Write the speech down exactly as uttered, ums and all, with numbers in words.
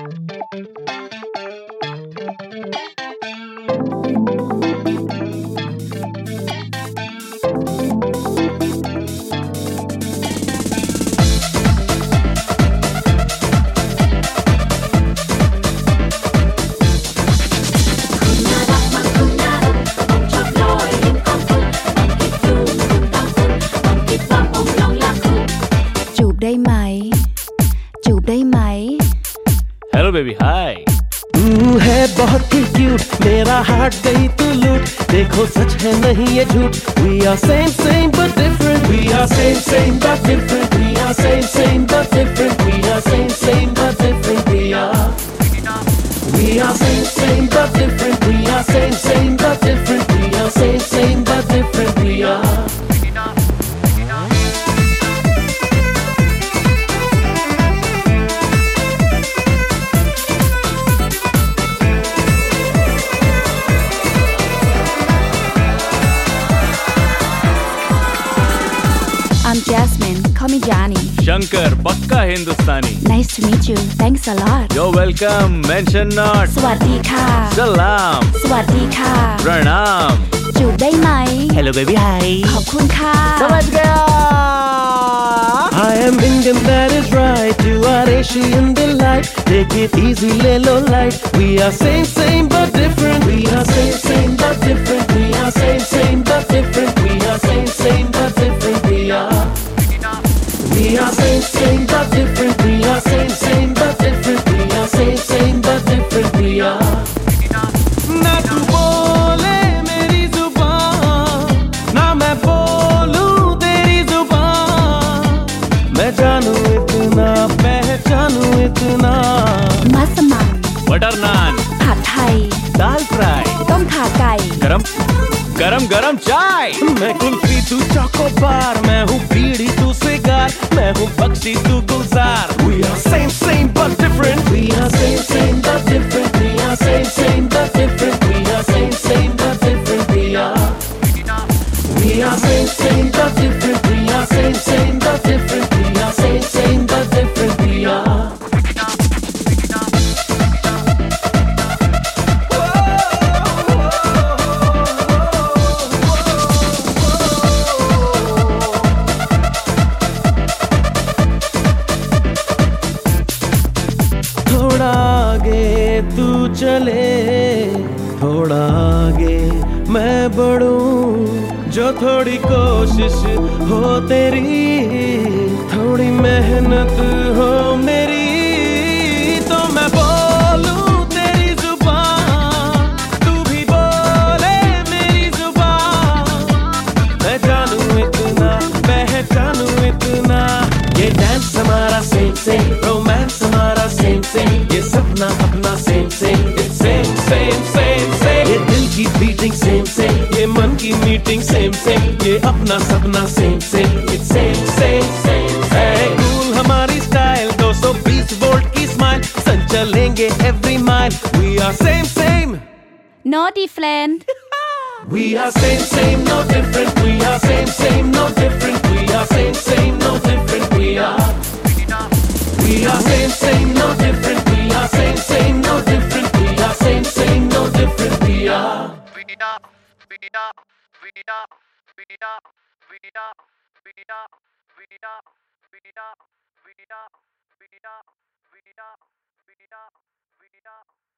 จูบได้ไหมจูบได้ไหม hello baby hi है बहुत ही cute मेरा हार्ट गई तू लूट देखो सच है नहीं ये झूठ We are same same but different We are same same but different We are same same but different We are same same but different We are We are same same but different We are same same but different We are same same but different We are I'm Jasmine call me Jani Shankar पक्का हिंदुस्तानी Nice to meet you thanks a lot You're welcome mention not สวัสดีค่ะ सलाम สวัสดีค่ะ प्रणाम จูบได้ไหม Hello baby hi ขอบคุณค่ะ I am Indian that is right You are Asian delight Take it easy lay low light We are same same but different We are same same but different We are same same but different We are same same but different We are We are same same but different We are same same but different We are same same but different We are ना तू बोले मेरी जुबान ना मैं बोलूं तेरी जुबान मैं जानूं इतना पहचानूं इतना มัสมั่น बटर नान ผัดไทย दाल फ्राई ต้มข่าไก่ गरम गरम गरम चाय मैं कुल्फी तू चोकोबार मैं हूँ बीड़ी तू सिगार मैं हूँ बख्शी तू गुलजार We are same same but different We are same same but different We are same same but different We are same same but different We are We are same same but different We are same same but different We are same same but different We are थोड़ा आगे तू चले थोड़ा आगे मैं बढ़ूं जो थोड़ी कोशिश हो तेरी थोड़ी मेहनत हो मेरी तो मैं बोलूं तेरी जुबान तू भी बोले मेरी जुबान मैं जानूं इतना पहचानूं इतना ये डांस हमारा सेम सेम रोमांस हमारा सेम सेम ये सपना अपना same same same same same same ये दिल की बीटिंग सेम सेम ये मन की मीटिंग सेम सेम ये अपना सपना same same same same same cool हमारी स्टाइल दो सौ बीस वोल्ट की स्माइल संचलेंगे every mile We are same same Naughty friend We are same same no different We are same same no different We are same same no different We are We are same same no different We are same same no different We are same same no different We are We are We are We are We are We are We are We are We are We are We are We are We are We are